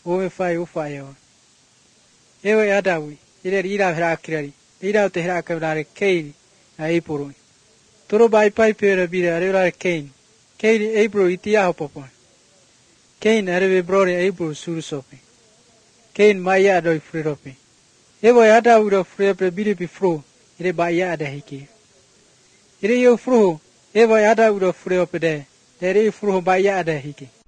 o fai o fai o. Ewe adawi, ira hra kirari, ira te hra kavrare keini, a epurui. Toro bai pai pera bira arevare keini. Keini epuru itia hopopon. Keini areve brore epuru surusopi. Keini maya adoi friropi. Ewe adawi ro frepre biri bifru, ire baya adahiki. Ire yo fru, ewe adawi ro freopede, ere fru baya adahiki.